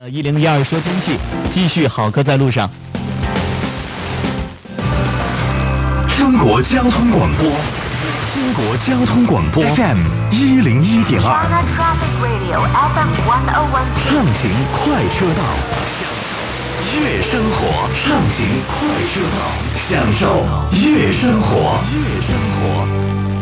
1012说天气，继续好歌在路上。 中国交通广播，中国交通广播 FM 101.2，畅行快车道，乐生活，畅行快车道，享受乐生活，乐生活。